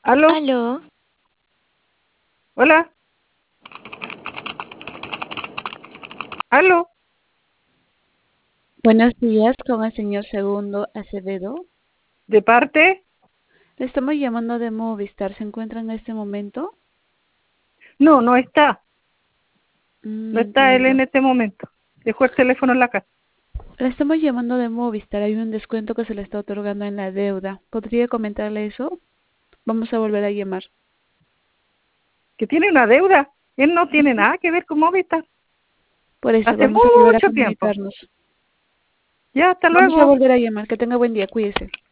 ¿Aló? Aló, ¿Hola? ¿Aló? Buenos días, con el señor Segundo Acevedo. ¿De parte? Le estamos llamando de Movistar. ¿Se encuentra en este momento? No, no está. No está él en Entiendo. este momento. Dejó el teléfono en la casa. Le estamos llamando de Movistar. Hay un descuento que se le está otorgando en la deuda. ¿Podría comentarle eso? Vamos a volver a llamar. Que tiene una deuda. Él no tiene nada que ver con Movistar. Por eso, Hace vamos a volver a mucho tiempo. comunicarnos. Ya, hasta Vamos a luego. volver a llamar. Que tenga buen día. Cuídese.